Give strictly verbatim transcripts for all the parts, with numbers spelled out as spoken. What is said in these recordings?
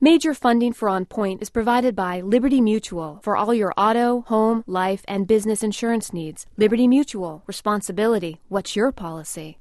Major funding for On Point is provided by Liberty Mutual for all your auto, home, life, and business insurance needs. Liberty Mutual. Responsibility. What's your policy?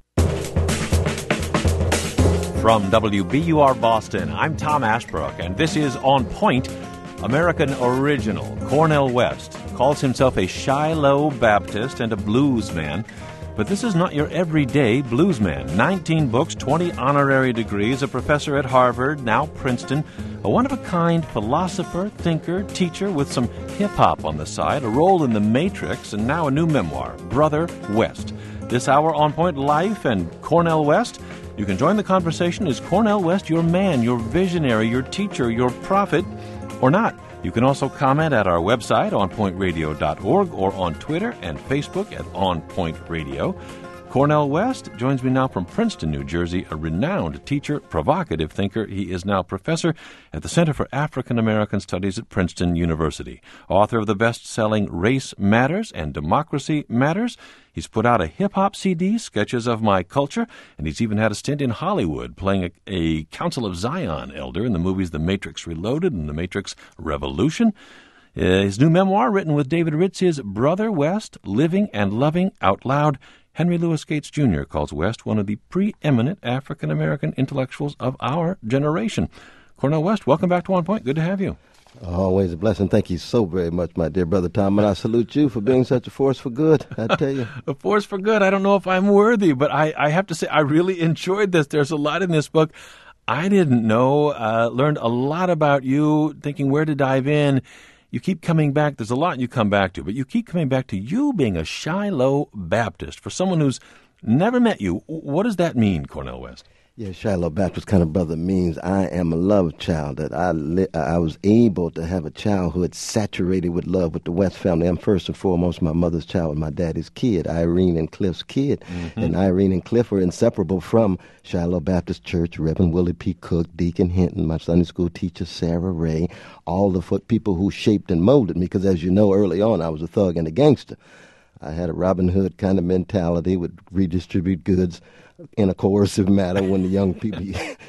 From W B U R Boston, I'm Tom Ashbrook, and this is On Point, American original. Cornel West calls himself a Shiloh Baptist and a blues man. But this is not your everyday bluesman. nineteen books, twenty honorary degrees, a professor at Harvard, now Princeton, a one-of-a-kind philosopher, thinker, teacher with some hip-hop on the side, a role in The Matrix, and now a new memoir, Brother West. This hour, On Point, Life and Cornel West. You can join the conversation. Is Cornel West your man, your visionary, your teacher, your prophet, or not? You can also comment at our website, on point radio dot org, or on Twitter and Facebook at On Point Radio. Cornel West joins me now from Princeton, New Jersey, a renowned teacher, provocative thinker. He is now professor at the Center for African American Studies at Princeton University. Author of the best-selling Race Matters and Democracy Matters. He's put out a hip-hop C D, Sketches of My Culture, and he's even had a stint in Hollywood playing a, a Council of Zion elder in the movies The Matrix Reloaded and The Matrix Revolution. Uh, his new memoir, written with David Ritz, is Brother West, Living and Loving Out Loud. Henry Louis Gates Junior calls West one of the preeminent African-American intellectuals of our generation. Cornel West, welcome back to On Point. Good to have you. Always a blessing. Thank you so very much, my dear brother Tom, and I salute you for being such a force for good, I tell you. A force for good. I don't know if I'm worthy, but I, I have to say I really enjoyed this. There's a lot in this book I didn't know, uh, learned a lot about you, thinking where to dive in. You keep coming back. There's a lot you come back to, but you keep coming back to you being a Shiloh Baptist. For someone who's never met you, what does that mean, Cornel West? Yeah, Shiloh Baptist kind of brother means I am a love child, that I li- I was able to have a childhood saturated with love with the West family. I'm first and foremost my mother's child, my daddy's kid, Irene and Cliff's kid. Mm-hmm. And Irene and Cliff are inseparable from Shiloh Baptist Church, Reverend Willie P. Cook, Deacon Hinton, my Sunday school teacher, Sarah Ray, all the foot people who shaped and molded me, because as you know, early on I was a thug and a gangster. I had a Robin Hood kind of mentality, would redistribute goods in a coercive manner when the young people,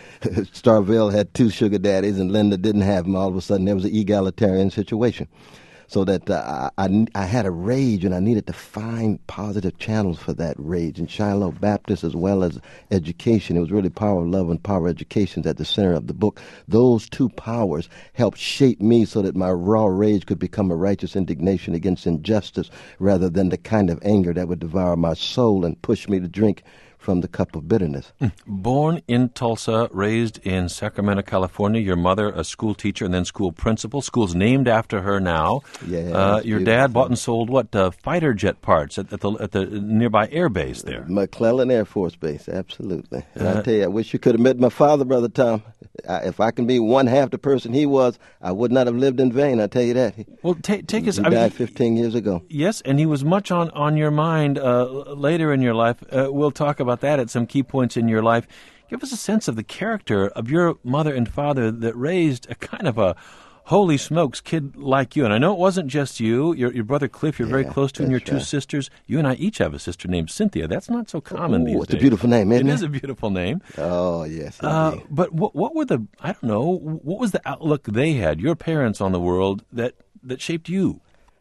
Starville had two sugar daddies and Linda didn't have them. All of a sudden there was an egalitarian situation. So that uh, I, I had a rage, and I needed to find positive channels for that rage. And Shiloh Baptist, as well as education, it was really power of love and power of education at the center of the book. Those two powers helped shape me so that my raw rage could become a righteous indignation against injustice, rather than the kind of anger that would devour my soul and push me to drink from the cup of bitterness. Born in Tulsa, raised in Sacramento, California. Your mother, a school teacher and then school principal. School's named after her now. Yeah. Uh, your dad bought and sold what uh, fighter jet parts at, at the at the nearby air base there. McClellan Air Force Base, absolutely. And uh, I tell you, I wish you could have met my father, Brother Tom. I, if I can be one half the person he was, I would not have lived in vain. I tell you that. Well, ta- take us. He I died mean, fifteen years ago. Yes, and he was much on on your mind uh, later in your life. Uh, we'll talk about that at some key points in your life. Give us a sense of the character of your mother and father that raised a kind of a holy smokes kid like you. And I know it wasn't just you. Your your brother Cliff, you're yeah, very close to, and your two right. sisters. You and I each have a sister named Cynthia. That's not so common Ooh, these it's days. a beautiful name, isn't it? It it? is a beautiful name. Oh, yes. Uh, but what what were the, I don't know, what was the outlook they had, your parents, on the world that, that shaped you?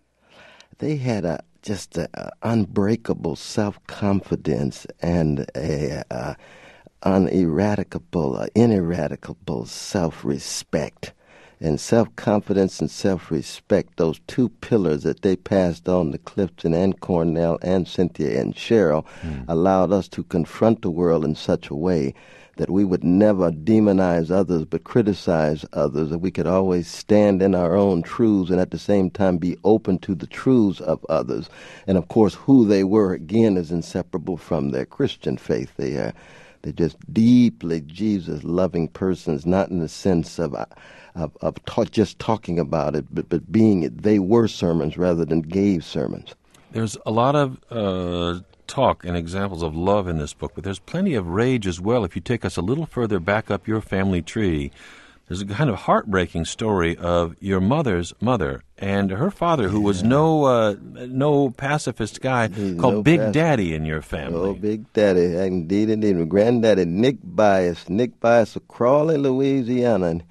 They had a just an unbreakable self-confidence and a uh, uneradicable, uh, ineradicable self-respect. And self-confidence and self-respect, those two pillars that they passed on to Clifton and Cornel and Cynthia and Cheryl, mm. allowed us to confront the world in such a way that we would never demonize others but criticize others, that we could always stand in our own truths and at the same time be open to the truths of others. And of course, who they were, again, is inseparable from their Christian faith. They are they're just deeply Jesus-loving persons, not in the sense of of, of talk, just talking about it, but, but being it. They were sermons rather than gave sermons. There's a lot of uh, talk and examples of love in this book, but there's plenty of rage as well. If you take us a little further back up your family tree, there's a kind of heartbreaking story of your mother's mother and her father, who yeah. was no uh, no pacifist guy, He's called no Big pacifist. Daddy in your family. Oh, Big Daddy. Indeed, indeed. My granddaddy, Nick Bias. Nick Bias of Crawley, Louisiana. And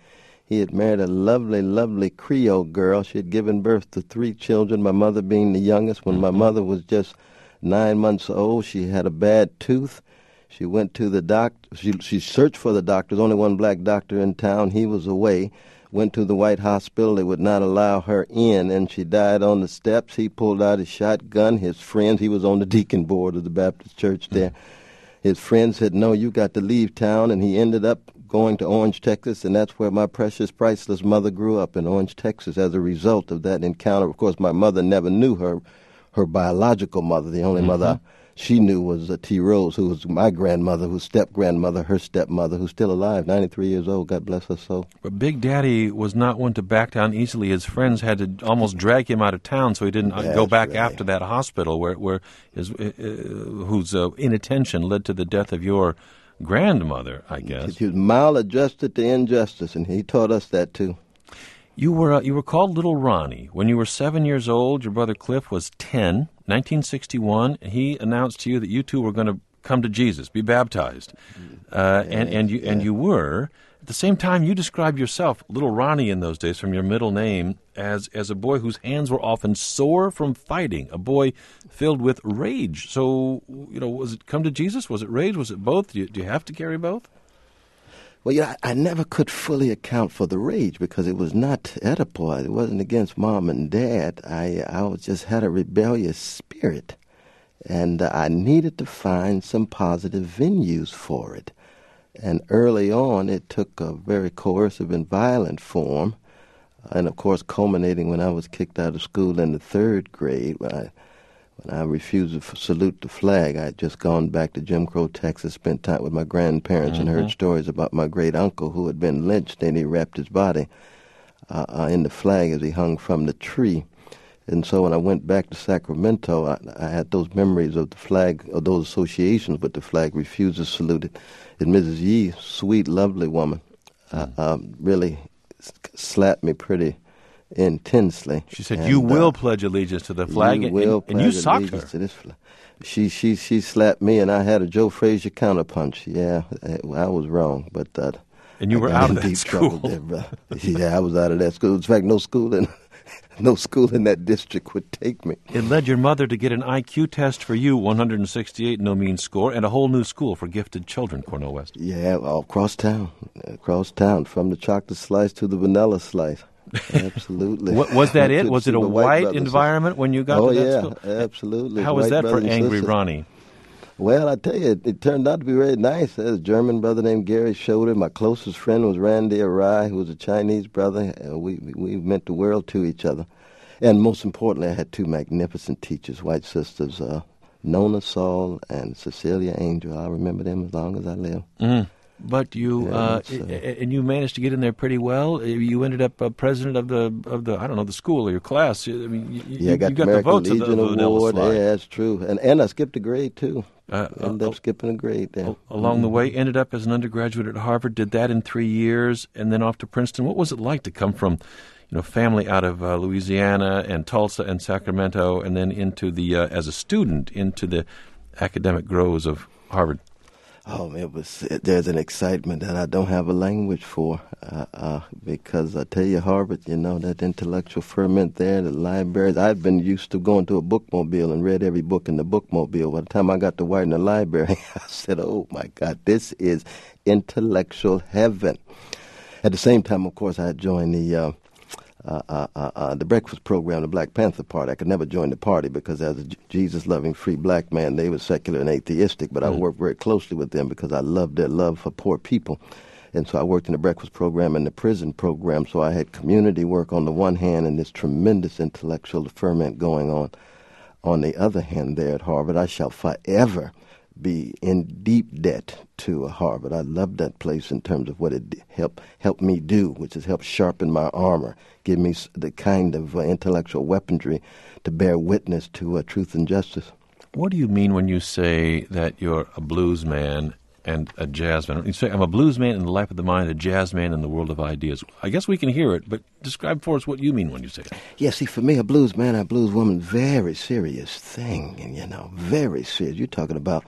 He had married a lovely, lovely Creole girl. She had given birth to three children, my mother being the youngest. When my mother was just nine months old, she had a bad tooth. She went to the doctor. She, she searched for the doctor. There's only one black doctor in town. He was away. Went to the White Hospital. They would not allow her in, and she died on the steps. He pulled out his shotgun. His friends, he was on the deacon board of the Baptist church there. His friends said, no, you got to leave town, and he ended up going to Orange, Texas, and that's where my precious, priceless mother grew up, in Orange, Texas, as a result of that encounter. Of course, my mother never knew her, her biological mother. The only mm-hmm. mother she knew was uh, T. Rose, who was my grandmother, whose step-grandmother, her stepmother, who's still alive, ninety-three years old, God bless her soul. But Big Daddy was not one to back down easily. His friends had to almost drag him out of town so he didn't That's go back right. after that hospital where, where his, uh, whose uh, inattention led to the death of your grandmother, I guess. He was maladjusted to injustice, and he taught us that, too. You were uh, you were called Little Ronnie. When you were seven years old, your brother Cliff was ten. nineteen sixty-one, he announced to you that you two were going to come to Jesus, be baptized. Uh, and, and, you, and you were. At the same time, you described yourself, Little Ronnie in those days, from your middle name, as, as a boy whose hands were often sore from fighting, a boy filled with rage. So, you know, was it come to Jesus? Was it rage? Was it both? Do you, do you have to carry both? Well, yeah, I, I never could fully account for the rage because it was not Oedipal. It wasn't against mom and dad. I, I was just had a rebellious spirit, and uh, I needed to find some positive venues for it. And early on, it took a very coercive and violent form, and of course, culminating when I was kicked out of school in the third grade. When I, when I refused to f- salute the flag, I had just gone back to Jim Crow, Texas, spent time with my grandparents, mm-hmm. and heard stories about my great uncle who had been lynched, and he wrapped his body uh, uh, in the flag as he hung from the tree. And so when I went back to Sacramento, I, I had those memories of the flag, or those associations with the flag, refused to salute it. And Missus Yee, sweet, lovely woman, uh, mm. um, really s- slapped me pretty intensely. She said, and, you will uh, pledge allegiance to the flag, you and, will and, and you pledge socked her. allegiance to this flag. She, she, she slapped me, and I had a Joe Frazier counterpunch. Yeah, I was wrong, but... Uh, and you I were got out in of that deep school. trouble there, brother. Yeah, I was out of that school. In fact, no school in... No school in that district would take me. It led your mother to get an I Q test for you, one hundred sixty-eight, no mean score, and a whole new school for gifted children, Cornel West. Yeah, all across town, across town, from the chocolate slice to the vanilla slice. Absolutely. What, was that it? Was it a white, white environment when you got oh, to that yeah, school? Oh, yeah, absolutely. How was white that for Angry sisters. Ronnie? Well, I tell you, it, it turned out to be very nice. There's a German brother named Gary Schroeder. My closest friend was Randy Arai, who was a Chinese brother. Uh, we, we meant the world to each other. And most importantly, I had two magnificent teachers, white sisters, uh, Nona Saul and Cecilia Angel. I'll remember them as long as I live. Mm. But you, yeah, uh, so. and you managed to get in there pretty well. You ended up uh, president of the of the I don't know the school or your class. I mean, you, yeah, I got you the got American the votes Legion of the, of the Award. Slide. Yeah, that's true. And and I skipped a grade too. Uh, ended uh, up skipping a grade there. Along mm-hmm. the way, ended up as an undergraduate at Harvard. Did that in three years, and then off to Princeton. What was it like to come from, you know, family out of uh, Louisiana and Tulsa and Sacramento, and then into the uh, as a student into the academic groves of Harvard? Oh, it was. There's an excitement that I don't have a language for, uh, uh, because I tell you, Harvard, you know, that intellectual ferment there, the libraries. I'd been used to going to a bookmobile and read every book in the bookmobile. By the time I got to White in the library, I said, "Oh my God, this is intellectual heaven." At the same time, of course, I had joined the. Uh, Uh, uh, uh, uh, the breakfast program, the Black Panther Party. I could never join the party because as a J- Jesus-loving free black man, they were secular and atheistic, but mm. I worked very closely with them because I loved their love for poor people. And so I worked in the breakfast program and the prison program, so I had community work on the one hand and this tremendous intellectual ferment going on on the other hand there at Harvard. I shall forever be in deep debt to Harvard. I love that place in terms of what it helped help me do, which is help sharpen my armor, give me the kind of uh, intellectual weaponry to bear witness to uh, truth and justice. What do you mean when you say that you're a blues man and a jazz man? You say, I'm a blues man in the life of the mind, a jazz man in the world of ideas. I guess we can hear it, but describe for us what you mean when you say it. Yeah, see, for me, a blues man, a blues woman, very serious thing, and, you know, very serious. You're talking about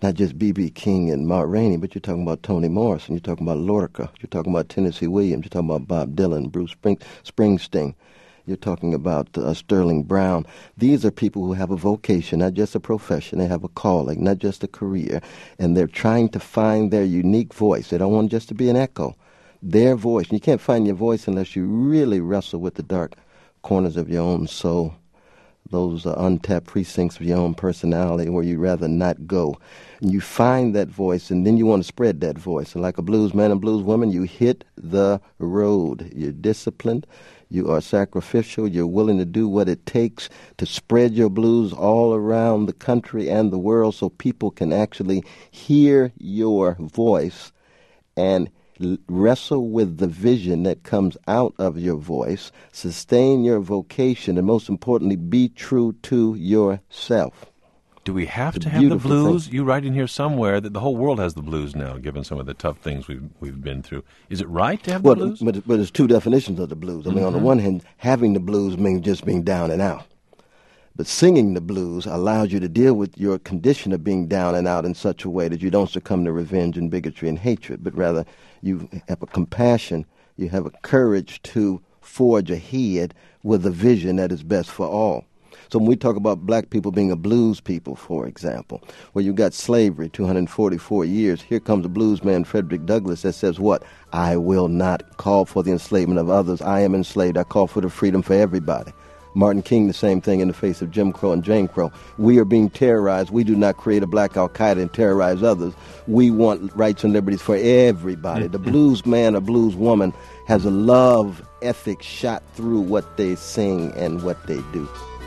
not just B B King and Ma Rainey, but you're talking about Toni Morrison, you're talking about Lorca, you're talking about Tennessee Williams, you're talking about Bob Dylan, Bruce Spring, Springsteen, you're talking about uh, Sterling Brown. These are people who have a vocation, not just a profession. They have a calling, not just a career, and they're trying to find their unique voice. They don't want just to be an echo. Their voice. And you can't find your voice unless you really wrestle with the dark corners of your own soul, those uh, untapped precincts of your own personality where you'd rather not go. And you find that voice, and then you want to spread that voice. And like a blues man and blues woman, you hit the road. You're disciplined. You are sacrificial. You're willing to do what it takes to spread your blues all around the country and the world so people can actually hear your voice and l- wrestle with the vision that comes out of your voice, sustain your vocation, and most importantly, be true to yourself. Do we have It's to a have the beautiful blues? thing. You write in here somewhere that the whole world has the blues now, given some of the tough things we've we've been through. Is it right to have Well, the blues? but, but there's two definitions of the blues. I mean, Mm-hmm. on the one hand, having the blues means just being down and out. But singing the blues allows you to deal with your condition of being down and out in such a way that you don't succumb to revenge and bigotry and hatred, but rather you have a compassion, you have a courage to forge ahead with a vision that is best for all. So when we talk about black people being a blues people, for example, where you got slavery, two hundred forty-four years, here comes a blues man, Frederick Douglass, that says what? I will not call for the enslavement of others. I am enslaved. I call for the freedom for everybody. Martin King, the same thing in the face of Jim Crow and Jane Crow. We are being terrorized. We do not create a black Al-Qaeda and terrorize others. We want rights and liberties for everybody. The blues man or blues woman has a love ethic shot through what they sing and what they do.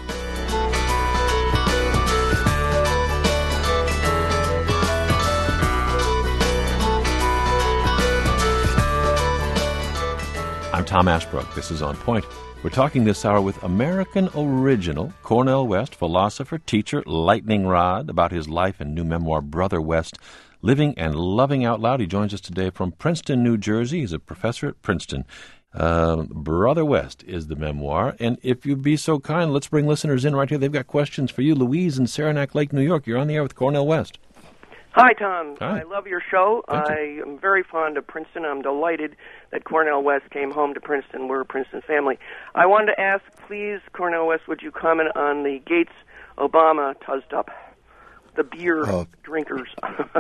I'm Tom Ashbrook. This is On Point. We're talking this hour with American original Cornel West, philosopher, teacher, lightning rod, about his life and new memoir, Brother West, Living and Loving Out Loud. He joins us today from Princeton, New Jersey. He's a professor at Princeton. Uh, Brother West is the memoir. And if you'd be so kind, let's bring listeners in right here. They've got questions for you. Louise in Saranac Lake, New York. You're on the air with Cornel West. Hi, Tom. Hi. I love your show. Thank I you. am very fond of Princeton. I'm delighted that Cornel West came home to Princeton. We're a Princeton family. I wanted to ask, please, Cornel West, would you comment on the Gates-Obama tussed-up, the beer Oh. drinkers? Uh,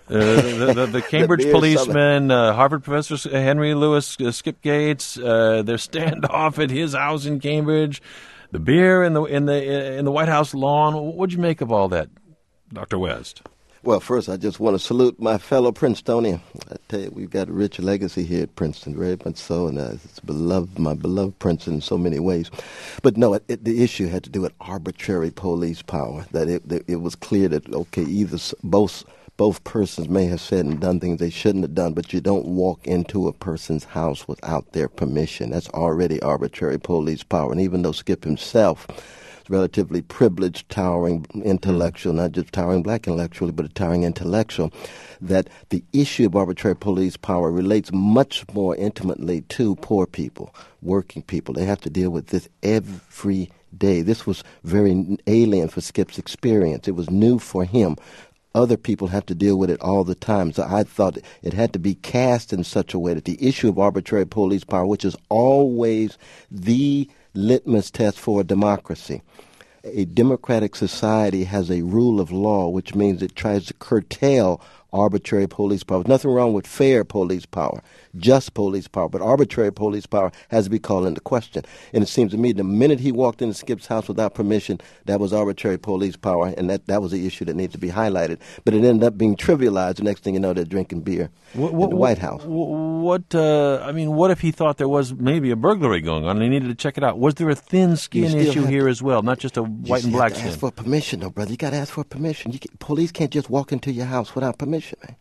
the, the, the Cambridge beer policeman, uh, Harvard professor Henry Louis uh, Skip Gates, uh, their standoff at his house in Cambridge, the beer in the in the in the White House lawn. What'd you make of all that, Doctor West? Well, first, I just want to salute my fellow Princetonian. I tell you, we've got a rich legacy here at Princeton, very much so, and uh, it's beloved, my beloved Princeton in so many ways. But no, it, it, the issue had to do with arbitrary police power, that it, that it was clear that, okay, either s- both both persons may have said and done things they shouldn't have done, but you don't walk into a person's house without their permission. That's already arbitrary police power. And even though Skip himself relatively privileged, towering intellectual, not just towering black intellectually, but a towering intellectual, that the issue of arbitrary police power relates much more intimately to poor people, working people. They have to deal with this every day. This was very alien for Skip's experience. It was new for him. Other people have to deal with it all the time. So I thought it had to be cast in such a way that the issue of arbitrary police power, which is always the litmus test for a democracy. A democratic society has a rule of law, which means it tries to curtail arbitrary police power. There's nothing wrong with fair police power, just police power, but arbitrary police power has to be called into question. And it seems to me the minute he walked into Skip's house without permission, that was arbitrary police power, and that, that was the issue that needed to be highlighted. But it ended up being trivialized. The next thing you know, they're drinking beer What, in the White House. What, uh, I mean, what if he thought there was maybe a burglary going on and he needed to check it out? Was there a thin skin still issue have here to- as well, not just a You white and still black have to ask skin? for permission, though, brother. You got to ask for permission. You can, police can't just walk into your house without permission, man.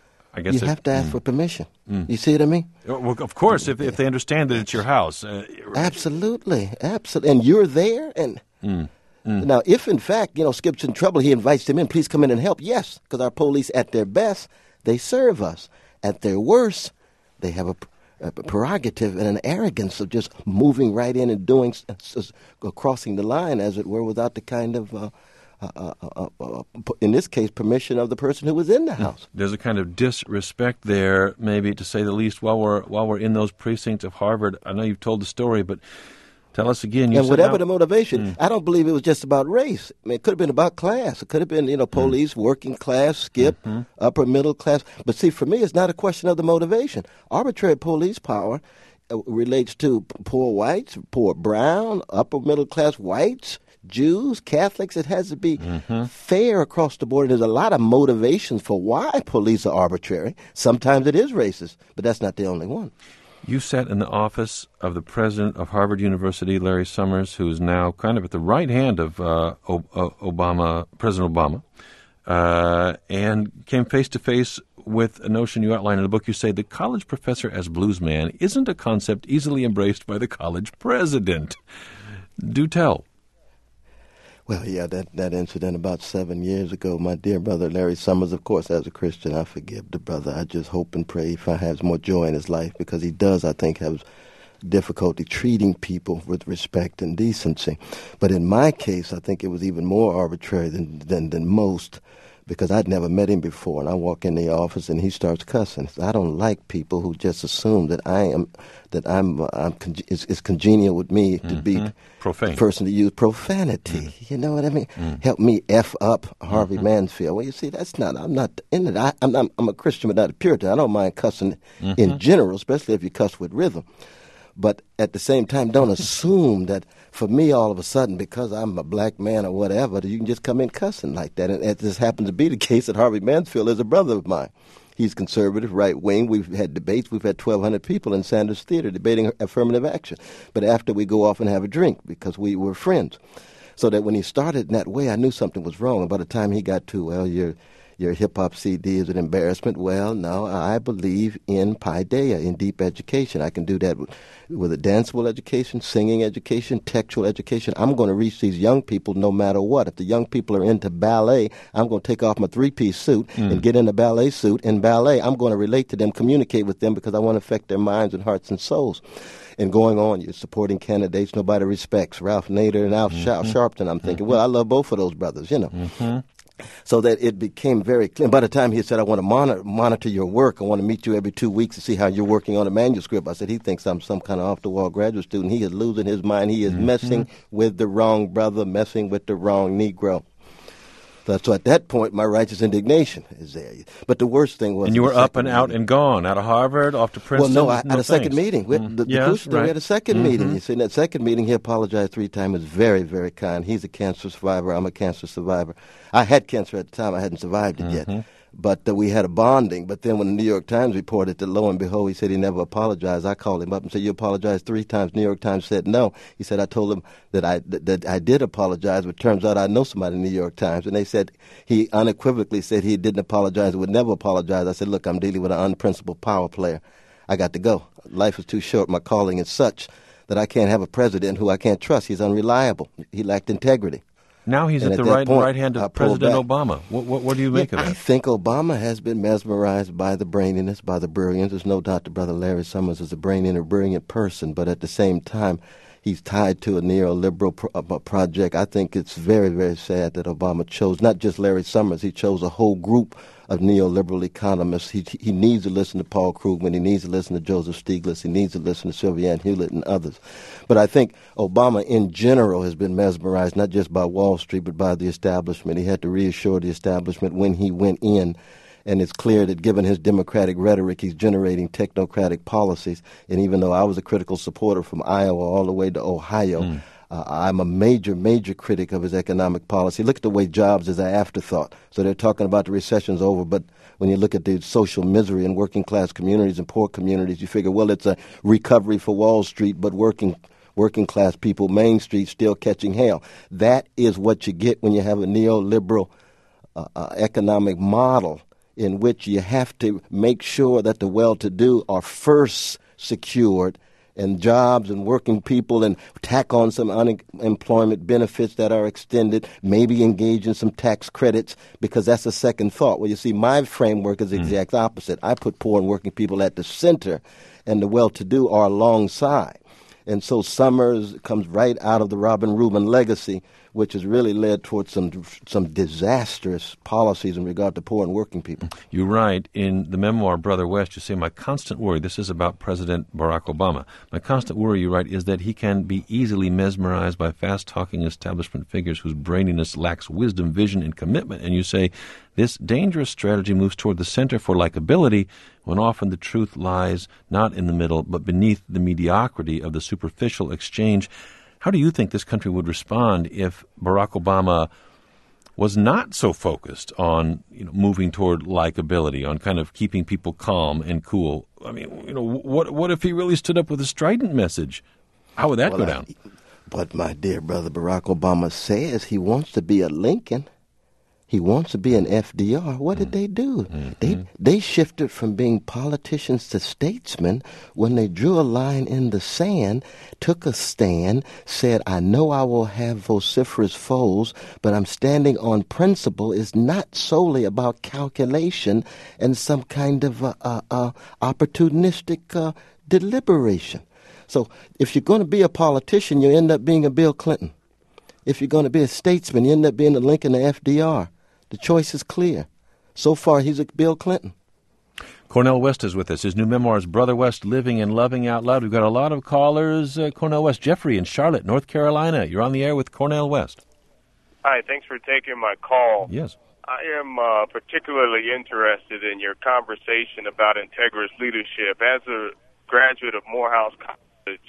I guess You it- have to ask mm. for permission. You see what I mean? Well, of course, if, if they understand that it's your house. Uh, Absolutely, absolutely. And you're there. And now, if in fact, you know, Skip's in trouble, he invites them in. Please come in and help. Yes, because our police, at their best, they serve us. At their worst, they have a, a prerogative and an arrogance of just moving right in and doing, s- s- crossing the line, as it were, without the kind of uh, uh, uh, uh, uh, in this case, permission of the person who was in the house. There's a kind of disrespect there, maybe to say the least, while we're while we're in those precincts of Harvard. I know you've told the story, but tell us again. You and said whatever how, the motivation, mm. I don't believe it was just about race. I mean, it could have been about class. It could have been, you know, police, mm. working class, skip, mm-hmm. upper middle class. But see, for me, it's not a question of the motivation. Arbitrary police power uh, relates to poor whites, poor brown, upper middle class whites, Jews, Catholics. It has to be mm-hmm. fair across the board. There's a lot of motivations for why police are arbitrary. Sometimes it is racist, but that's not the only one. You sat in the office of the president of Harvard University, Larry Summers, who is now kind of at the right hand of uh, Obama, President Obama, uh, and came face to face with a notion you outline in the book. You say the college professor as blues man isn't a concept easily embraced by the college president. Do tell. Well, yeah, that, that incident about seven years ago, my dear brother Larry Summers, of course, as a Christian, I forgive the brother. I just hope and pray he has more joy in his life, because he does, I think, have difficulty treating people with respect and decency. But in my case, I think it was even more arbitrary than, than, than most, because I'd never met him before, and I walk in the office and he starts cussing. I don't like people who just assume that I am, that I'm, I'm con- it's, it's congenial with me to mm-hmm. be profane, the person to use profanity. Mm. You know what I mean? Mm. Help me F up Harvey mm-hmm. Mansfield. Well, you see, that's not. I'm not in it. I, I'm, I'm, I'm a Christian, but not a Puritan. I don't mind cussing mm-hmm. in general, especially if you cuss with rhythm. But at the same time, don't assume that for me, all of a sudden, because I'm a black man or whatever, that you can just come in cussing like that. And it just happens to be the case that Harvey Mansfield is a brother of mine. He's conservative, right-wing. We've had debates. We've had twelve hundred people in Sanders Theater debating affirmative action. But after we go off and have a drink, because we were friends. So that when he started in that way, I knew something was wrong. And by the time he got to, well, you're... Your hip-hop C D is an embarrassment. Well, no, I believe in paideia, in deep education. I can do that with, with a danceable education, singing education, textual education. I'm going to reach these young people no matter what. If the young people are into ballet, I'm going to take off my three-piece suit mm. and get in a ballet suit in ballet. I'm going to relate to them, communicate with them, because I want to affect their minds and hearts and souls. And going on, you're supporting candidates nobody respects, Ralph Nader and Al mm-hmm. Sharpton. I'm thinking, mm-hmm. well, I love both of those brothers, you know. Mm-hmm. So that it became very clear. By the time he said, I want to monitor, monitor your work, I want to meet you every two weeks to see how you're working on a manuscript, I said, he thinks I'm some kind of off-the-wall graduate student. He is losing his mind. He is mm-hmm. messing with the wrong brother, messing with the wrong Negro. So at that point, my righteous indignation is there. But the worst thing was... And you were up and out and gone, out of Harvard, off to Princeton? Well, no, I no had a thanks. second meeting. We, mm. the, the yes, crucial thing, right. we had a second mm-hmm. meeting. You see, in that second meeting, he apologized three times. He was very, very kind. He's a cancer survivor. I'm a cancer survivor. I had cancer at the time. I hadn't survived it mm-hmm. yet. But uh, we had a bonding. But then when the New York Times reported that, lo and behold, he said he never apologized, I called him up and said, you apologized three times. New York Times said no. He said, I told him that I, that, that I did apologize, but turns out I know somebody in the New York Times. And they said, he unequivocally said he didn't apologize, would never apologize. I said, look, I'm dealing with an unprincipled power player. I got to go. Life is too short. My calling is such that I can't have a president who I can't trust. He's unreliable. He lacked integrity. Now he's and at the at right point, right hand of President Obama. What, what, what do you make yeah, of that? I think Obama has been mesmerized by the braininess, by the brilliance. There's no doubt that Brother Larry Summers is a brainy and a brilliant person, but at the same time, he's tied to a neoliberal pro- uh, project. I think it's very, very sad that Obama chose not just Larry Summers. He chose a whole group of neoliberal economists. He he needs to listen to Paul Krugman. He needs to listen to Joseph Stiglitz. He needs to listen to Sylvia Ann Hewlett and others. But I think Obama in general has been mesmerized not just by Wall Street but by the establishment. He had to reassure the establishment when he went in. And it's clear that given his democratic rhetoric, he's generating technocratic policies. And even though I was a critical supporter from Iowa all the way to Ohio, mm. uh, I'm a major, major critic of his economic policy. Look at the way jobs is an afterthought. So they're talking about the recession's over, but when you look at the social misery in working class communities and poor communities, you figure, well, it's a recovery for Wall Street, but working working class people, Main Street, still catching hell. That is what you get when you have a neoliberal uh, uh, economic model in which you have to make sure that the well-to-do are first secured and jobs and working people and tack on some unemployment benefits that are extended, maybe engage in some tax credits, because that's a second thought. Well, you see, my framework is the exact opposite. I put poor and working people at the center and the well-to-do are alongside. And so Summers comes right out of the Robin Rubin legacy, which has really led towards some some disastrous policies in regard to poor and working people. You write in the memoir, Brother West, you say, my constant worry, this is about President Barack Obama, my constant worry, you write, is that he can be easily mesmerized by fast-talking establishment figures whose braininess lacks wisdom, vision, and commitment. And you say, this dangerous strategy moves toward the center for likability when often the truth lies not in the middle but beneath the mediocrity of the superficial exchange. How do you think this country would respond if Barack Obama was not so focused on, you know, moving toward likability, on kind of keeping people calm and cool? I mean, you know, what what if he really stood up with a strident message? How would that well, go down? I, but my dear brother, Barack Obama says he wants to be a Lincoln. He wants to be an F D R. What did they do? Mm-hmm. They they shifted from being politicians to statesmen when they drew a line in the sand, took a stand, said, I know I will have vociferous foes, but I'm standing on principle. It's not solely about calculation and some kind of uh, uh, uh, opportunistic uh, deliberation. So if you're going to be a politician, you end up being a Bill Clinton. If you're going to be a statesman, you end up being a Lincoln or F D R. The choice is clear. So far, he's a Bill Clinton. Cornel West is with us. His new memoir is Brother West, Living and Loving Out Loud. We've got a lot of callers. Uh, Cornel West. Jeffrey in Charlotte, North Carolina. You're on the air with Cornel West. Hi, thanks for taking my call. Yes. I am uh, particularly interested in your conversation about integrous leadership. As a graduate of Morehouse College,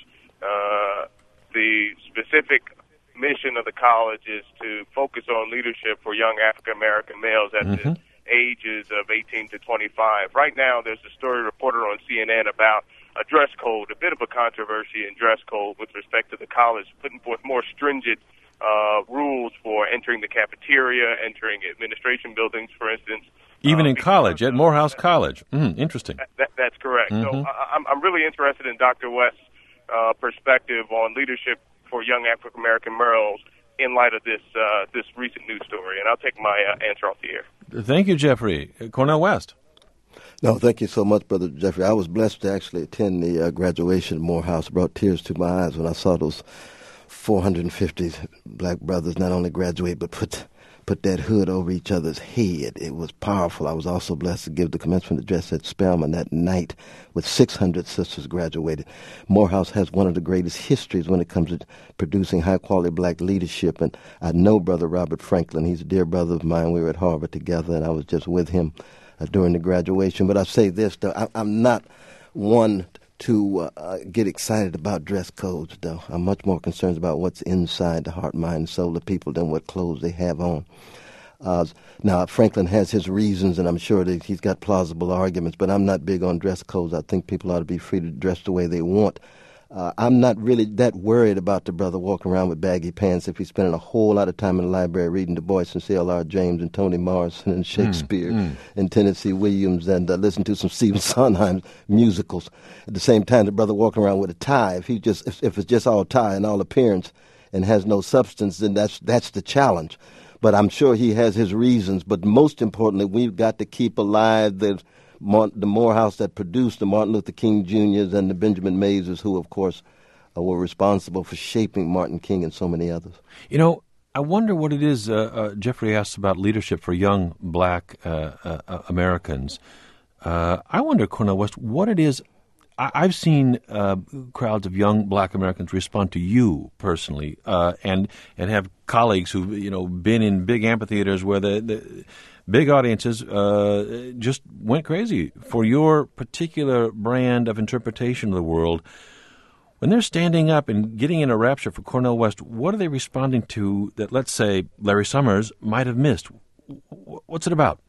uh, the specific mission of the college is to focus on leadership for young African-American males at mm-hmm. the ages of eighteen to twenty-five. Right now, there's a story reported on C N N about a dress code, a bit of a controversy in dress code with respect to the college, putting forth more stringent uh, rules for entering the cafeteria, entering administration buildings, for instance. Even uh, in college, at Morehouse College. Mm, interesting. That, that, that's correct. Mm-hmm. So I, I'm, I'm really interested in Doctor West's uh, perspective on leadership for young African-American males in light of this uh, this recent news story. And I'll take my uh, answer off the air. Thank you, Jeffrey. Cornel West. No, thank you so much, Brother Jeffrey. I was blessed to actually attend the uh, graduation at Morehouse. It brought tears to my eyes when I saw those four hundred fifty black brothers not only graduate, but put put that hood over each other's head. It was powerful. I was also blessed to give the commencement address at Spelman that night with six hundred sisters graduated. Morehouse has one of the greatest histories when it comes to producing high-quality black leadership. And I know Brother Robert Franklin. He's a dear brother of mine. We were at Harvard together, and I was just with him uh, during the graduation. But I say this, though. I, I'm not one to uh, get excited about dress codes, though. I'm much more concerned about what's inside the heart, mind, and soul of people than what clothes they have on. Uh, now, Franklin has his reasons, and I'm sure that he's got plausible arguments, but I'm not big on dress codes. I think people ought to be free to dress the way they want. Uh, I'm not really that worried about the brother walking around with baggy pants if he's spending a whole lot of time in the library reading Du Bois and C L R James and Toni Morrison and Shakespeare mm, mm. and Tennessee Williams and uh, listen to some Stephen Sondheim musicals. At the same time, the brother walking around with a tie, if he just if, if it's just all tie and all appearance and has no substance, then that's that's the challenge. But I'm sure he has his reasons. But most importantly, we've got to keep alive the the Morehouse that produced the Martin Luther King Juniors and the Benjamin Mazes, who, of course, uh, were responsible for shaping Martin King and so many others. You know, I wonder what it is, uh, uh, Jeffrey asked about leadership for young black uh, uh, Americans. Uh, I wonder, Cornel West, what it is. I- I've seen uh, crowds of young black Americans respond to you personally uh, and and have colleagues who've, you know, been in big amphitheaters where the, the big audiences uh, just went crazy for your particular brand of interpretation of the world. When they're standing up and getting in a rapture for Cornel West, what are they responding to that, let's say, Larry Summers might have missed? What's it about?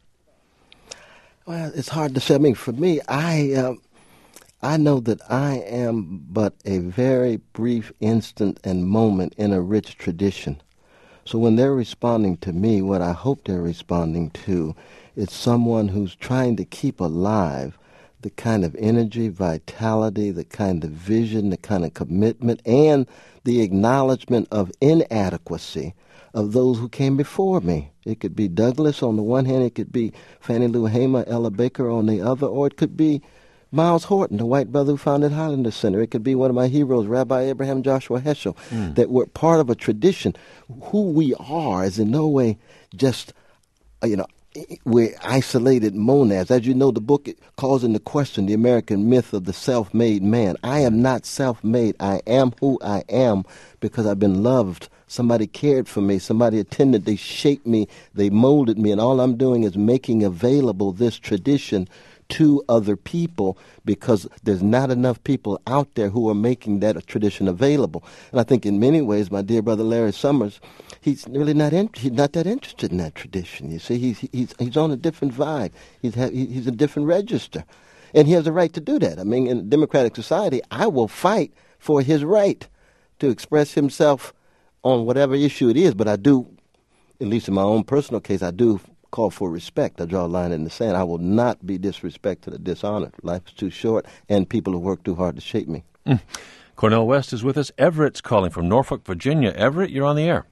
Well, it's hard to say. I mean, for me, I uh, I know that I am but a very brief instant and moment in a rich tradition. So when they're responding to me, what I hope they're responding to is someone who's trying to keep alive the kind of energy, vitality, the kind of vision, the kind of commitment, and the acknowledgement of inadequacy of those who came before me. It could be Douglass on the one hand, it could be Fannie Lou Hamer, Ella Baker on the other, or it could be Miles Horton, the white brother who founded Highlander Center. It could be one of my heroes, Rabbi Abraham Joshua Heschel, mm. that we're part of a tradition. Who we are is in no way just, you know, we're isolated monads. As you know, the book calls into question the American myth of the self-made man. I am not self-made. I am who I am because I've been loved. Somebody cared for me. Somebody attended. They shaped me. They molded me. And all I'm doing is making available this tradition to other people because there's not enough people out there who are making that tradition available. And I think in many ways, my dear brother Larry Summers, he's really not in, he's not that interested in that tradition. You see, he's he's he's on a different vibe. He's ha- he's a different register, and he has a right to do that. I mean, in a democratic society, I will fight for his right to express himself on whatever issue it is. But I do, at least in my own personal case, I do call for respect. I draw a line in the sand. I will not be disrespected or dishonored. Life is too short, and people have worked too hard to shape me. Mm. Cornel West is with us. Everett's calling from Norfolk, Virginia. Everett, you're on the air.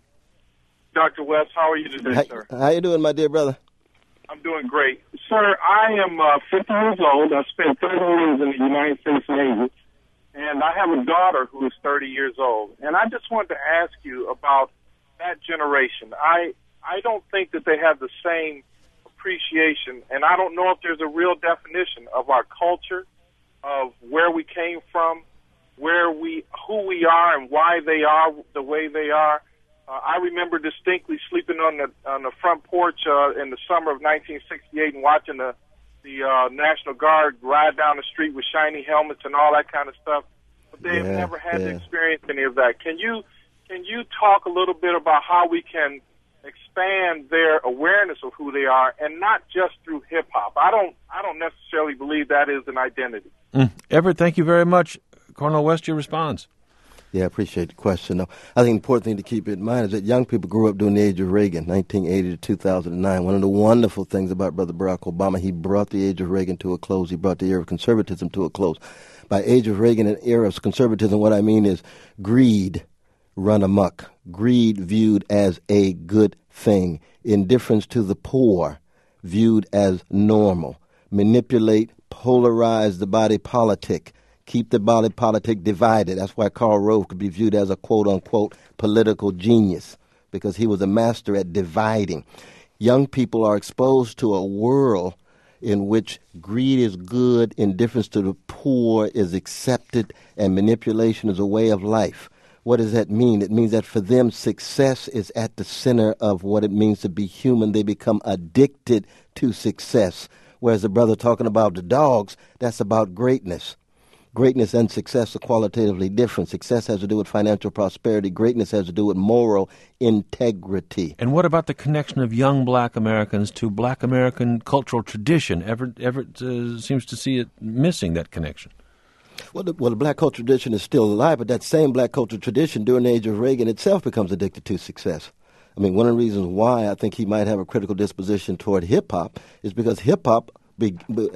Doctor West, how are you today, how, sir? How you doing, my dear brother? I'm doing great. Sir, I am uh, fifty years old. I spent thirty years in the United States Navy, and I have a daughter who is thirty years old. And I just wanted to ask you about that generation. I I don't think that they have the same appreciation, and I don't know if there's a real definition of our culture, of where we came from, where we, who we are, and why they are the way they are. Uh, I remember distinctly sleeping on the on the front porch uh, in the summer of nineteen sixty-eight and watching the the uh, National Guard ride down the street with shiny helmets and all that kind of stuff. But they've yeah, never had yeah. to experience any of that. Can you can you talk a little bit about how we can expand their awareness of who they are, and not just through hip hop? I don't I don't necessarily believe that is an identity. Mm. Everett, thank you very much. Cornel West, your response. Yeah, I appreciate the question. Though. I think the important thing to keep in mind is that young people grew up during the age of Reagan, nineteen eighty to two thousand nine. One of the wonderful things about Brother Barack Obama, he brought the age of Reagan to a close. He brought the era of conservatism to a close. By age of Reagan and era of conservatism, what I mean is greed run amok. Greed viewed as a good thing. Indifference to the poor viewed as normal. Manipulate, polarize the body politic. Keep the body politic divided. That's why Karl Rove could be viewed as a quote-unquote political genius, because he was a master at dividing. Young people are exposed to a world in which greed is good, indifference to the poor is accepted, and manipulation is a way of life. What does that mean? It means that for them, success is at the center of what it means to be human. They become addicted to success. Whereas the brother talking about the dogs, that's about greatness. Greatness and success are qualitatively different. Success has to do with financial prosperity. Greatness has to do with moral integrity. And what about the connection of young black Americans to black American cultural tradition? Everett, Everett uh, seems to see it missing, that connection. Well the, well, the black culture tradition is still alive, but that same black culture tradition during the age of Reagan itself becomes addicted to success. I mean, one of the reasons why I think he might have a critical disposition toward hip-hop is because hip-hop be, be,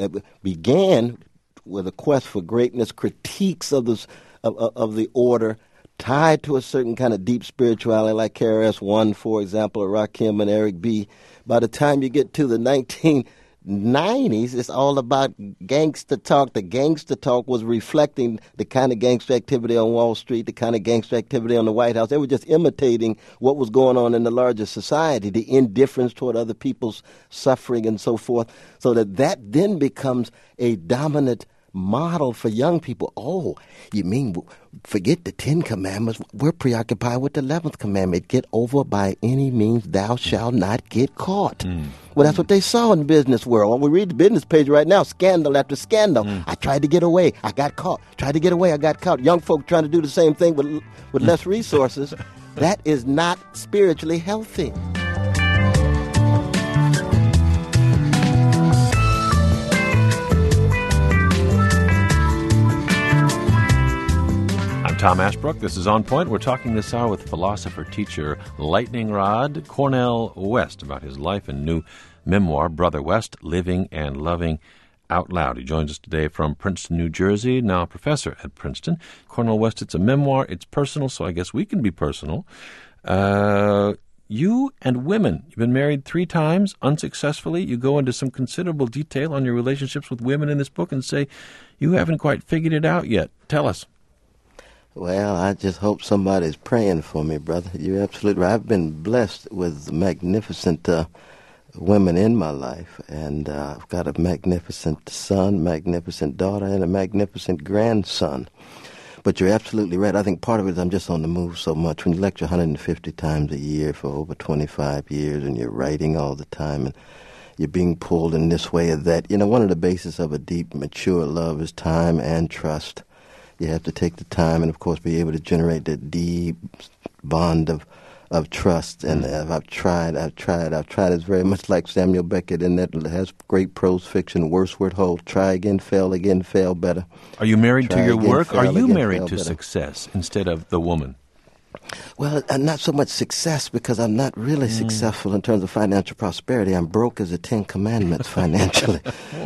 began with a quest for greatness, critiques of, this, of, of the order, tied to a certain kind of deep spirituality, like K R S One, for example, or Rakim and Eric B. By the time you get to the nineteen nineties, it's all about gangster talk. The gangster talk was reflecting the kind of gangster activity on Wall Street, the kind of gangster activity on the White House. They were just imitating what was going on in the larger society, the indifference toward other people's suffering and so forth, so that that then becomes a dominant model for young people. Oh, you mean forget the Ten Commandments? We're preoccupied with the eleventh commandment. Get over by any means thou shalt not get caught. Mm. Well, that's what they saw in the business world. When we read the business page right now, scandal after scandal. Mm. I tried to get away. I got caught. Tried to get away. I got caught. Young folk trying to do the same thing with, with less resources. That is not spiritually healthy. Tom Ashbrook. This is On Point. We're talking this hour with philosopher-teacher Lightning Rod Cornel West about his life and new memoir, Brother West, Living and Loving Out Loud. He joins us today from Princeton, New Jersey, now a professor at Princeton. Cornel West, it's a memoir. It's personal, so I guess we can be personal. Uh, you and women. You've been married three times, unsuccessfully. You go into some considerable detail on your relationships with women in this book and say you haven't quite figured it out yet. Tell us. Well, I just hope somebody's praying for me, brother. You're absolutely right. I've been blessed with magnificent uh, women in my life, and uh, I've got a magnificent son, magnificent daughter, and a magnificent grandson. But you're absolutely right. I think part of it is I'm just on the move so much. When you lecture one hundred fifty times a year for over twenty-five years, and you're writing all the time, and you're being pulled in this way or that, you know, one of the bases of a deep, mature love is time and trust. You have to take the time and, of course, be able to generate that deep bond of of trust. And uh, I've tried, I've tried, I've tried. It's very much like Samuel Beckett, and that has great prose fiction, Wordsworth hold, try again, fail again, fail better. Are you married Try to your again, work? Are fail you again, married fail to better. success instead of the woman? Well, uh, not so much success, because I'm not really mm. successful in terms of financial prosperity. I'm broke as the Ten Commandments financially.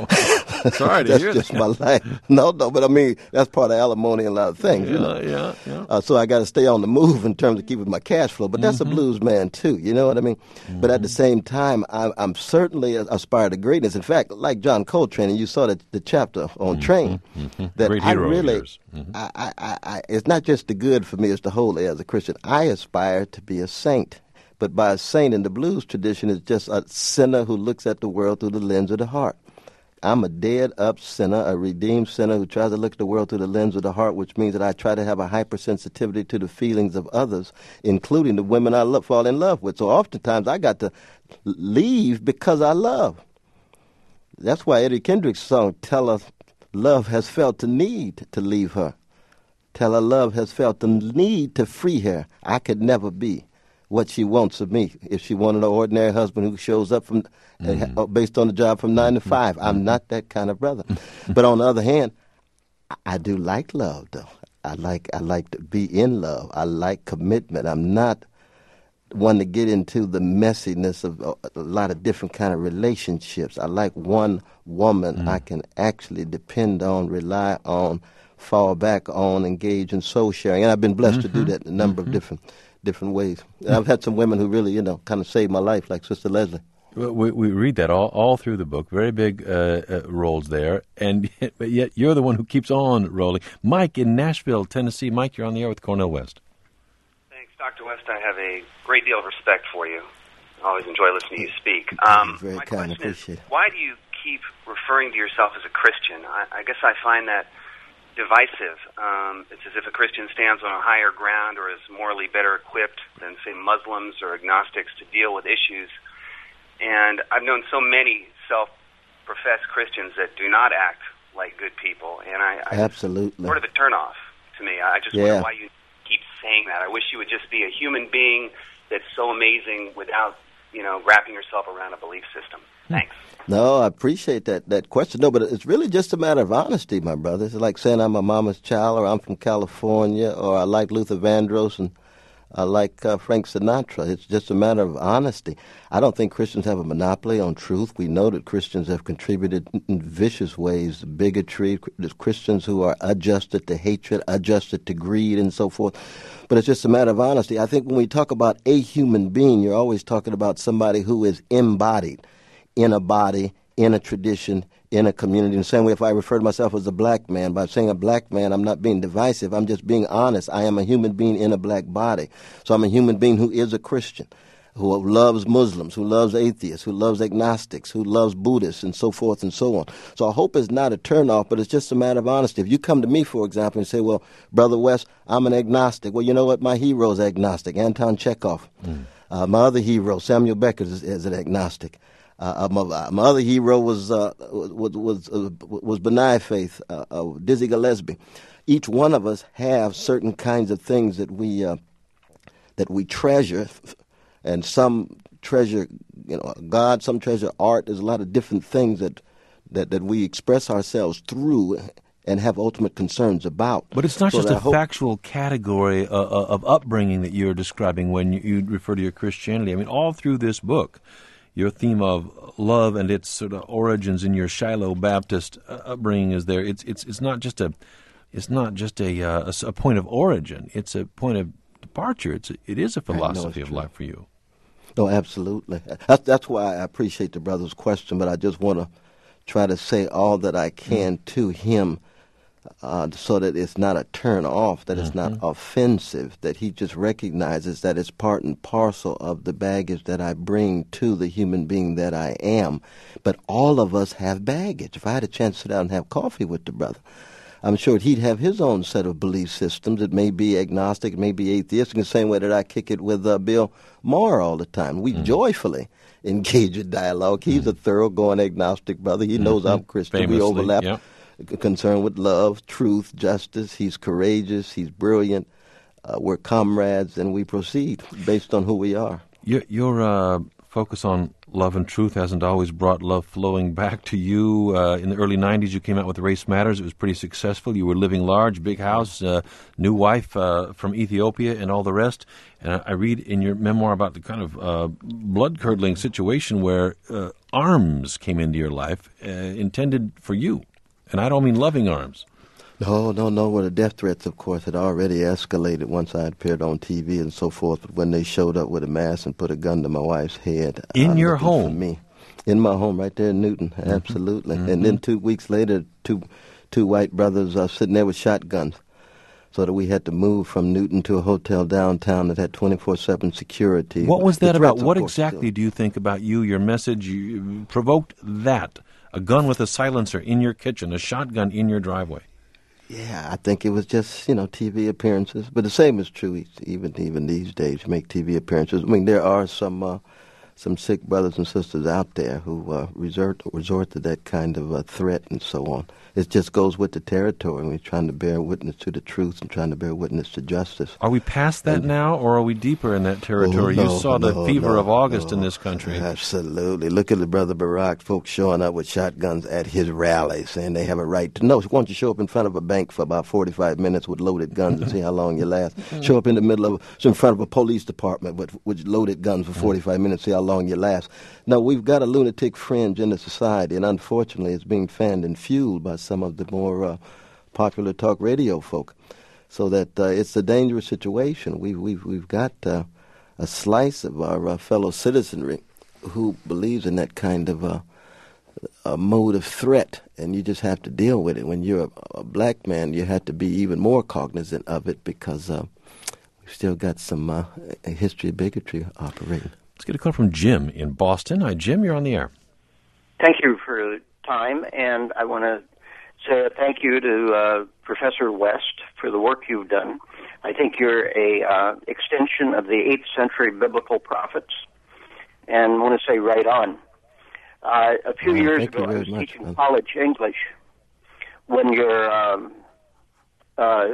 Sorry to That's hear just that. my life. No, no, but I mean, that's part of alimony and a lot of things. Yeah, you know? yeah, yeah. Uh, so I got to stay on the move in terms of keeping my cash flow. But that's mm-hmm. a blues man, too. You know what I mean? Mm-hmm. But at the same time, I, I'm certainly aspire to greatness. In fact, like John Coltrane, and you saw the, the chapter on mm-hmm. Train, mm-hmm. that Great I hero really, of yours. Mm-hmm. I, I, I, I, it's not just the good for me, it's the holy as a Christian. I aspire to be a saint. But by a saint in the blues tradition is just a sinner who looks at the world through the lens of the heart. I'm a dead-up sinner, a redeemed sinner who tries to look at the world through the lens of the heart, which means that I try to have a hypersensitivity to the feelings of others, including the women I love, fall in love with. So oftentimes I got to leave because I love. That's why Eddie Kendrick's song, Tell Her Love Has Felt the Need to Leave Her. Tell her love has felt the need to free her. I could never be what she wants of me. If she wanted an ordinary husband who shows up from mm-hmm. uh, based on the job from nine to five, mm-hmm. I'm not that kind of brother. But on the other hand, I, I do like love, though. I like I like to be in love. I like commitment. I'm not one to get into the messiness of a, a lot of different kind of relationships. I like one woman mm-hmm. I can actually depend on, rely on, fall back on, engage in soul sharing. And I've been blessed mm-hmm. to do that in a number mm-hmm. of different different ways. And I've had some women who really, you know, kind of saved my life, like Sister Leslie. Well, we, we read that all, all through the book. Very big uh, uh, roles there. And yet, but yet you're the one who keeps on rolling. Mike in Nashville, Tennessee. Mike, you're on the air with Cornel West. Thanks, Doctor West. I have a great deal of respect for you. I always enjoy listening to you speak. Um, Very my kind. question Appreciate is, it. why do you keep referring to yourself as a Christian? I, I guess I find that divisive. Um, it's as if a Christian stands on a higher ground or is morally better equipped than, say, Muslims or agnostics to deal with issues. And I've known so many self-professed Christians that do not act like good people. And I, I Absolutely. sort of a turnoff to me. I just Yeah. wonder why you keep saying that. I wish you would just be a human being that's so amazing without, you know, wrapping yourself around a belief system. Thanks. No, I appreciate that, that question. No, but it's really just a matter of honesty, my brother. It's like saying I'm a mama's child, or I'm from California, or I like Luther Vandross, and I like uh, Frank Sinatra. It's just a matter of honesty. I don't think Christians have a monopoly on truth. We know that Christians have contributed in vicious ways, bigotry, there's Christians who are adjusted to hatred, adjusted to greed, and so forth. But it's just a matter of honesty. I think when we talk about a human being, you're always talking about somebody who is embodied in a body, in a tradition, in a community. In the same way, if I refer to myself as a black man, by saying a black man, I'm not being divisive. I'm just being honest. I am a human being in a black body. So I'm a human being who is a Christian, who loves Muslims, who loves atheists, who loves agnostics, who loves Buddhists, and so forth and so on. So I hope it's not a turnoff, but it's just a matter of honesty. If you come to me, for example, and say, well, Brother West, I'm an agnostic. Well, you know what? My hero is agnostic, Anton Chekhov. Mm. Uh, my other hero, Samuel Beckett, is, is an agnostic. Uh, my, my other hero was uh, was was, uh, was Benai Faith, uh, uh, Dizzy Gillespie. Each one of us have certain kinds of things that we uh, that we treasure, and some treasure, you know, God. Some treasure art. There's a lot of different things that that, that we express ourselves through and have ultimate concerns about. But it's not so just a hope- factual category uh, of upbringing that you're describing when you, you refer to your Christianity. I mean, all through this book, your theme of love and its sort of origins in your Shiloh Baptist upbringing is there. It's it's it's not just a it's not just a uh, a, a point of origin. It's a point of departure. It's a, it is a philosophy of life for you. Oh, absolutely. That's, that's why I appreciate the brother's question, but I just want to try to say all that I can mm. to him uh, so that it's not a turn off, that it's mm-hmm. not offensive, that he just recognizes that it's part and parcel of the baggage that I bring to the human being that I am. But all of us have baggage. If I had a chance to sit down and have coffee with the brother, I'm sure he'd have his own set of belief systems. It may be agnostic, it may be atheistic, in the same way that I kick it with uh, Bill Maher all the time. We mm-hmm. joyfully engage in dialogue. He's mm-hmm. a thoroughgoing agnostic brother. He mm-hmm. knows I'm Christian. Famously, we overlap, yep. concerned with love, truth, justice. He's courageous. He's brilliant. Uh, we're comrades, and we proceed based on who we are. Your, your uh, focus on love and truth hasn't always brought love flowing back to you. Uh, in the early nineties, you came out with Race Matters. It was pretty successful. You were living large, big house, uh, new wife uh, from Ethiopia, and all the rest. And I, I read in your memoir about the kind of uh, blood-curdling situation where uh, arms came into your life uh, intended for you. And I don't mean loving arms. No, no, no. Well, the death threats, of course, had already escalated once I had appeared on T V and so forth. But when they showed up with a mask and put a gun to my wife's head. In uh, your home? For me. In my home, right there in Newton. Mm-hmm. Absolutely. Mm-hmm. And then two weeks later, two two white brothers uh, sitting there with shotguns. So that we had to move from Newton to a hotel downtown that had twenty-four seven security. What was that threats, about? What course, exactly still. do you think about you, your message, you provoked that? A gun with a silencer in your kitchen, a shotgun in your driveway. Yeah, I think it was just, you know, T V appearances. But the same is true even even these days. You make T V appearances. I mean, there are some uh, some sick brothers and sisters out there who uh, resort resort to that kind of uh, threat and so on. It just goes with the territory. We're trying to bear witness to the truth and trying to bear witness to justice. Are we past that and, now, or are we deeper in that territory? Oh, no, you saw the no, fever no, of August no. in this country. Absolutely. Look at the Brother Barack, folks showing up with shotguns at his rally, saying they have a right to know. Why don't you show up in front of a bank for about forty-five minutes with loaded guns and see how long you last? Show up in the middle of, in front of a police department with, with loaded guns for forty-five minutes, see how long you last. No, we've got a lunatic fringe in the society, and unfortunately it's being fanned and fueled by some of the more uh, popular talk radio folk. So that uh, it's a dangerous situation. We, we've, we've got uh, a slice of our uh, fellow citizenry who believes in that kind of uh, a mode of threat, and you just have to deal with it. When you're a, a black man, you have to be even more cognizant of it because uh, we've still got some uh, a history of bigotry operating. Let's get a call from Jim in Boston. Hi, Jim, you're on the air. Thank you for the time, and I want to say a thank you to uh, Professor West for the work you've done. I think you're a uh, extension of the eighth century biblical prophets, and want to say right on. Uh, a few oh, years ago, I was much, teaching man. college English when your um, uh,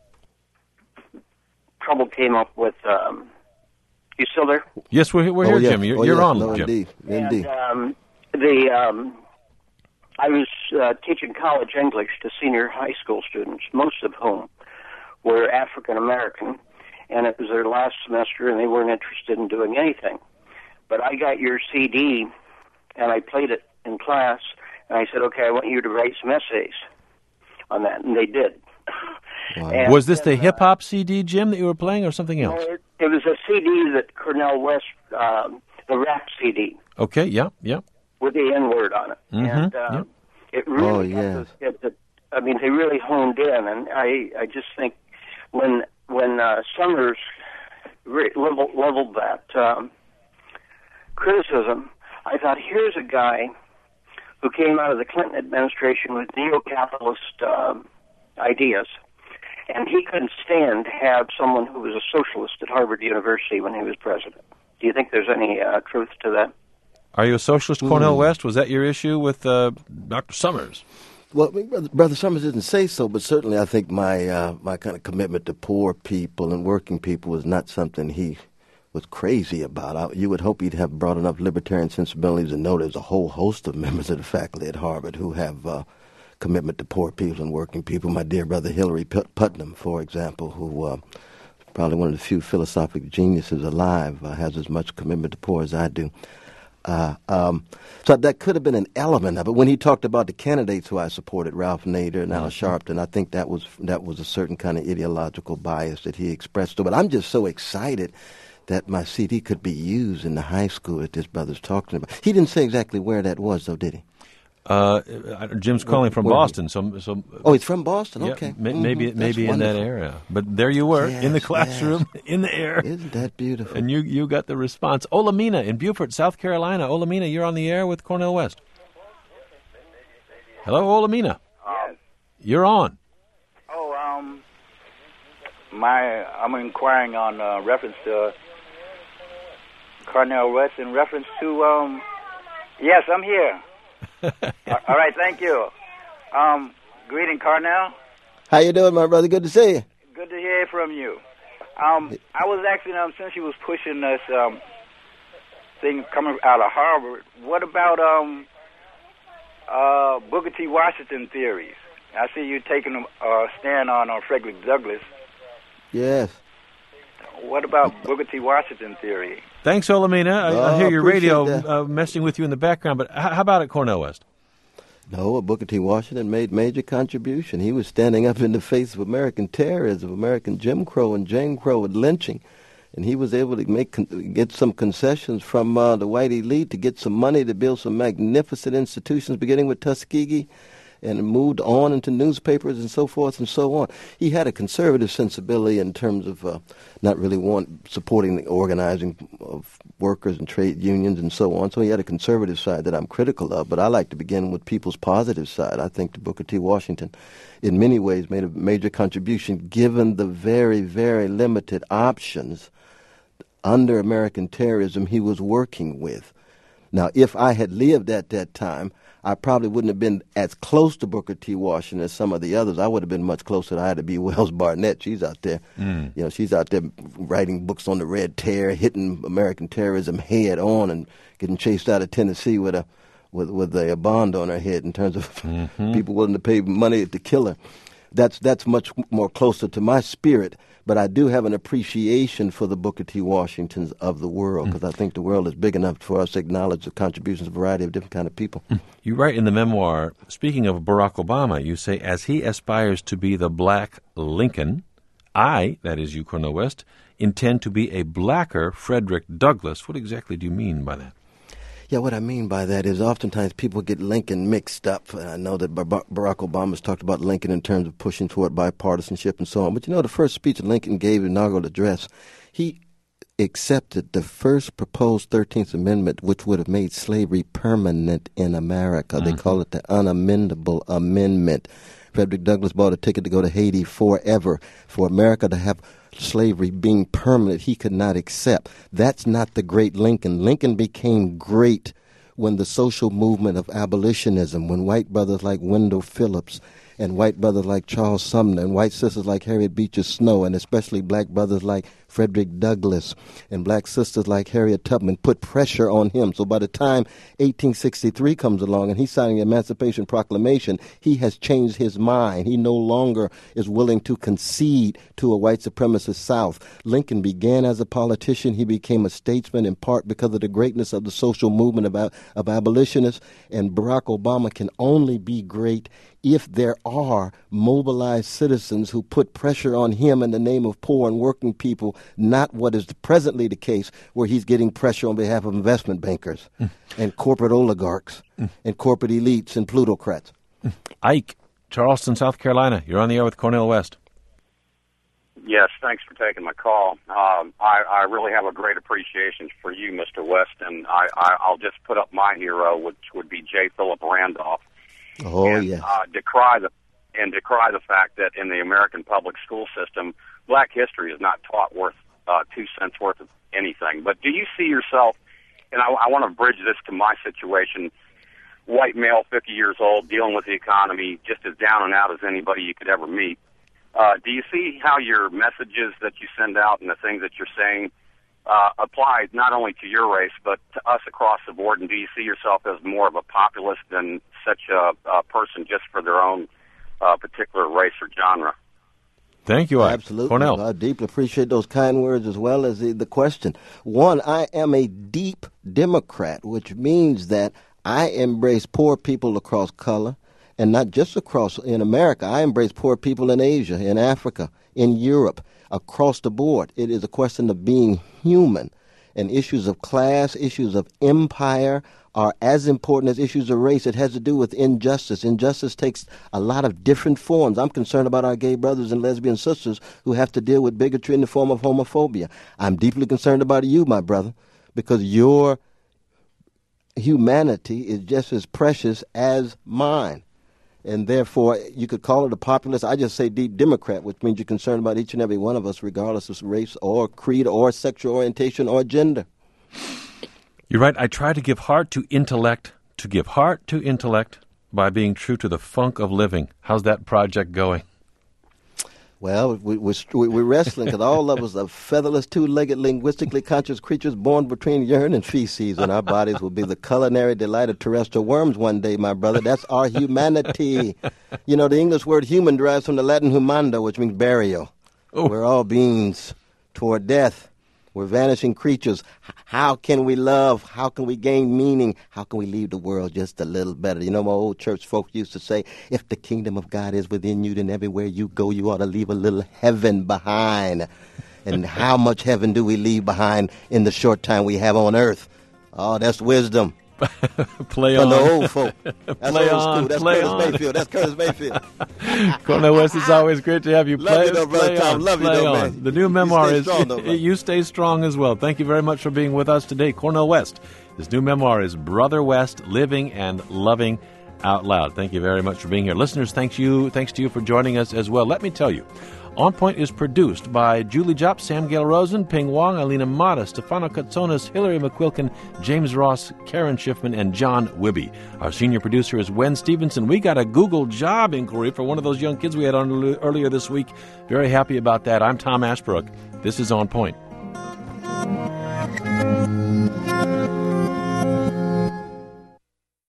trouble came up with... Um, you still there? Yes, we're, we're oh, here, yes. Jim. You're, oh, you're yes. on, no, Jim. Indeed, indeed. And, um, the, um, I was uh, teaching college English to senior high school students, most of whom were African American, and it was their last semester, and they weren't interested in doing anything. But I got your C D, and I played it in class, and I said, okay, I want you to write some essays on that, and they did. Wow. And was this the then, uh, hip-hop C D, Jim, that you were playing, or something else? It, it was a C D that Cornel West, um, the rap C D. Okay, yeah, yeah. With the N-word on it. Mm-hmm, and uh, yep. it really Oh, got yes. the, it, the, I mean, they really honed in, and I, I just think when when uh, Summers re- level, leveled that um, criticism, I thought, here's a guy who came out of the Clinton administration with neo-capitalist um, ideas, and he couldn't stand to have someone who was a socialist at Harvard University when he was president. Do you think there's any uh, truth to that? Are you a socialist, Cornel Mm. West? Was that your issue with uh, Doctor Summers? Well, I mean, Brother, Brother Summers didn't say so, but certainly I think my uh, my kind of commitment to poor people and working people was not something he was crazy about. I, you would hope he'd have brought enough libertarian sensibilities to know there's a whole host of members of the faculty at Harvard who have uh, commitment to poor people and working people. My dear brother Hillary Putnam, for example, who uh, probably one of the few philosophic geniuses alive, uh, has as much commitment to poor as I do. Uh, um, so that could have been an element of it. When he talked about the candidates who I supported, Ralph Nader and Al Sharpton, I think that was that was a certain kind of ideological bias that he expressed. But I'm just so excited that my C D could be used in the high school that this brother's talking about. He didn't say exactly where that was, though, did he? Uh, Jim's calling from Where- Boston, so, so Oh, he's from Boston? yeah, Okay. ma- Mhm. maybe That's maybe in that wonderful. area. But there you were, in the Yes, classroom, in the air. Isn't that beautiful? And you, you got the response. Olamina in Beaufort, South Carolina. Olamina, you're on the air with Cornel West. Hello, Olamina. Yes. You're on. Oh, um, my, I'm inquiring on uh, reference to Cornel West in reference to, um, yes, I'm here. All right, thank you. Um, greeting, Cornel. How you doing, my brother? Good to see you. Good to hear from you. Um, I was asking, um, since you was pushing this um, thing coming out of Harvard, what about um, uh, Booker T. Washington theories? I see you taking a uh, stand on uh, Frederick Douglass. Yes. What about Booker T. Washington theory? Thanks, Olamina. I, Oh, I hear your appreciate radio that. uh, messing with you in the background, but h- how about it, Cornel West? No, Booker T. Washington made major contribution. He was standing up in the face of American terrorism, American Jim Crow and Jane Crow and lynching, and he was able to make con- get some concessions from uh, the white elite to get some money to build some magnificent institutions, beginning with Tuskegee, and moved on into newspapers and so forth and so on. He had a conservative sensibility in terms of uh, not really want supporting the organizing of workers and trade unions and so on. So he had a conservative side that I'm critical of, but I like to begin with people's positive side. I think that Booker T. Washington, in many ways, made a major contribution given the very, very limited options under American terrorism he was working with. Now, if I had lived at that time, I probably wouldn't have been as close to Booker T. Washington as some of the others. I would have been much closer to Ida B. Wells Barnett. She's out there, Mm. you know, she's out there writing books on the Red Terror, hitting American terrorism head on, and getting chased out of Tennessee with a with with a bond on her head in terms of Mm-hmm. people willing to pay money to kill her. That's that's much more closer to my spirit. But I do have an appreciation for the Booker T. Washingtons of the world, because I think the world is big enough for us to acknowledge the contributions of a variety of different kind of people. You write in the memoir, speaking of Barack Obama, you say, as he aspires to be the black Lincoln, I, that is you, Cornel West, intend to be a blacker Frederick Douglass. What exactly do you mean by that? Yeah, what I mean by that is oftentimes people get Lincoln mixed up. I know that Bar- Barack Obama's talked about Lincoln in terms of pushing toward bipartisanship and so on. But you know, the first speech that Lincoln gave, the inaugural address, he accepted the first proposed thirteenth Amendment, which would have made slavery permanent in America. Mm-hmm. They call it the unamendable amendment. Frederick Douglass bought a ticket to go to Haiti forever. For America to have slavery being permanent, he could not accept. That's not the great Lincoln. Lincoln became great when the social movement of abolitionism, when white brothers like Wendell Phillips and white brothers like Charles Sumner and white sisters like Harriet Beecher Stowe, and especially black brothers like Frederick Douglass and black sisters like Harriet Tubman put pressure on him. So by the time eighteen sixty-three comes along and he's signing the Emancipation Proclamation, he has changed his mind. He no longer is willing to concede to a white supremacist South. Lincoln began as a politician. He became a statesman in part because of the greatness of the social movement of, of abolitionists. And Barack Obama can only be great if there are mobilized citizens who put pressure on him in the name of poor and working people, not what is presently the case, where he's getting pressure on behalf of investment bankers mm. and corporate oligarchs mm. and corporate elites and plutocrats. Mm. Ike, Charleston, South Carolina. You're on the air with Cornel West. Yes, thanks for taking my call. Um, I, I really have a great appreciation for you, Mister West, and I, I, I'll just put up my hero, which would be J. Philip Randolph. Oh, and, yes. Uh, decry the and decry the fact that in the American public school system, black history is not taught worth uh, two cents worth of anything. But do you see yourself, and I, I want to bridge this to my situation, white male, fifty years old, dealing with the economy, just as down and out as anybody you could ever meet. Uh, do you see how your messages that you send out and the things that you're saying uh, apply not only to your race, but to us across the board? And do you see yourself as more of a populist than such a, a person just for their own uh, particular race or genre? Thank you, Ike. Absolutely. Cornel. I deeply appreciate those kind words as well as the, the question. One, I am a deep Democrat, which means that I embrace poor people across color, and not just across in America. I embrace poor people in Asia, in Africa, in Europe, across the board. It is a question of being human, and issues of class, issues of empire are as important as issues of race. It has to do with injustice. Injustice takes a lot of different forms. I'm concerned about our gay brothers and lesbian sisters who have to deal with bigotry in the form of homophobia. I'm deeply concerned about you, my brother, because your humanity is just as precious as mine. And therefore, you could call it a populist. I just say deep Democrat, which means you're concerned about each and every one of us, regardless of race or creed or sexual orientation or gender. You're right. I try to give heart to intellect, to give heart to intellect by being true to the funk of living. How's that project going? Well, we, we, we're wrestling because all of us are featherless, two-legged, linguistically conscious creatures born between urine and feces, and our bodies will be the culinary delight of terrestrial worms one day, my brother. That's our humanity. You know, the English word human derives from the Latin humando, which means burial. Oh. We're all beings toward death. We're vanishing creatures. How can we love? How can we gain meaning? How can we leave the world just a little better? You know, my old church folk used to say, if the kingdom of God is within you, then everywhere you go, you ought to leave a little heaven behind. And how much heaven do we leave behind in the short time we have on earth? Oh, that's wisdom. Play From on. the old folk. That's play old on, school. That's play Curtis on. Mayfield. That's Curtis Mayfield. Cornel West, it's always great to have you. Love play, you though, Brother play Tom. on, Love you play though, on. man. The new memoir stay is strong, though, brother. You Stay Strong as well. Thank you very much for being with us today. Cornel West. His new memoir is Brother West, Living and Loving Out Loud. Thank you very much for being here. Listeners, thanks you, thanks to you for joining us as well. Let me tell you, On Point is produced by Julie Jopp, Sam Gail Rosen, Ping Wong, Alina Mata, Stefano Katsonis, Hillary McQuilkin, James Ross, Karen Schiffman, and John Wibby. Our senior producer is Wen Stevenson. We got a Google job inquiry for one of those young kids we had on earlier this week. Very happy about that. I'm Tom Ashbrook. This is On Point.